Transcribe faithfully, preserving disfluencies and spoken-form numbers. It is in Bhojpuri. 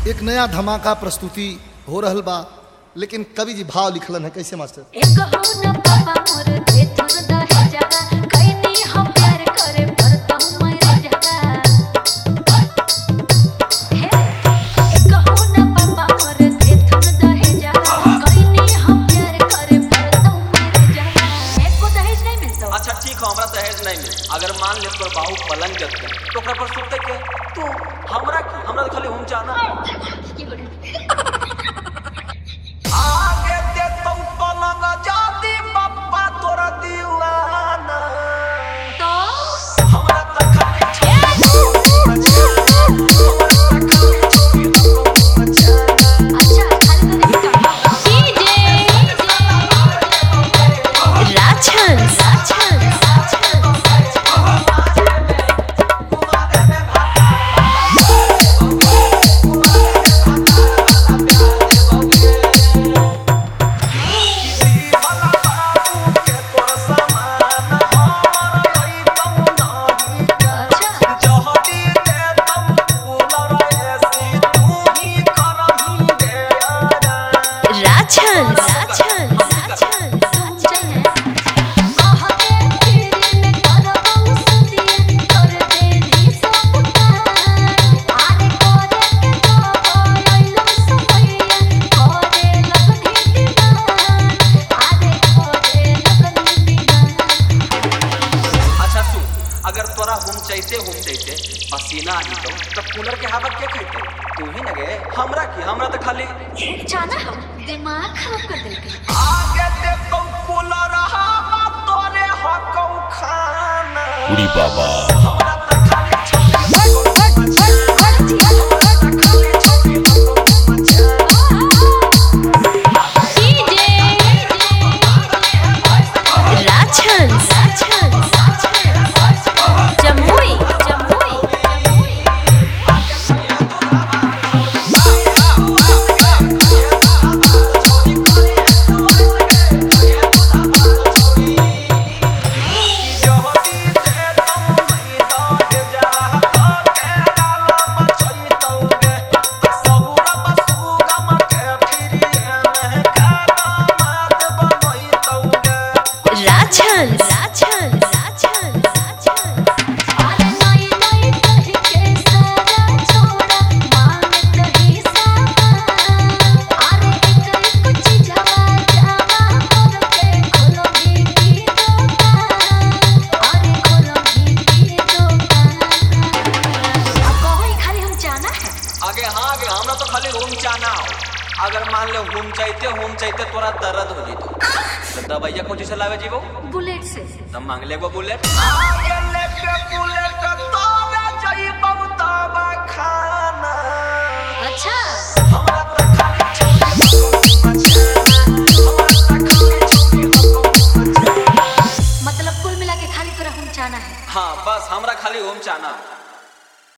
एक नया धमाका प्रस्तुति हो रहल बा, लेकिन कवि जी भाव लिखलन है कैसे मास्टर? एक हो न पापा मोर दे थुन दहे जगा कइनी हम प्यार करे परतम मैं जगा हे एक हो न पापा मोर दे थुन दहे जगा कइनी हम प्यार करे परतम मैं जगा एको दहेज नहीं मिलतो। अच्छा ठीक है, हमरा दहेज नहीं मिल। अगर मान ले तोर बाहू पलंग जत तो ओकरा पर सुते के तू हमरा की हमरा तो खाली हम जाना आगे दे तू पलंग जाती पप्पा तोरा दीवाना तो हमरा त खाली अच्छा खाली तो नहीं करना डीजे राजन राजन चाहते हम चाहते पसीना आ तो तब कूलर के हवा के खाते तू ही न गए हमरा की हमरा तो खाली जाना हम दिमाग खराब कर देलके आगे दे तो कूलर हवा तोरे हकौ खाना उड़ी बाबा हमरा तो खाली अगर मान ले हम चाहते हम चाहते तोरा दर्द हो जीतो तो दवाइया कौन से लावे जीवो बुलेट से तब मांग ले वो बुलेट आगे ले के बुलेट तोरे जाइबो दवा खाना अच्छा हमरा त खाली मतलब कुल मिला के खाली तोरा हम चाहना है। हां बस हमरा खाली हम चाहना।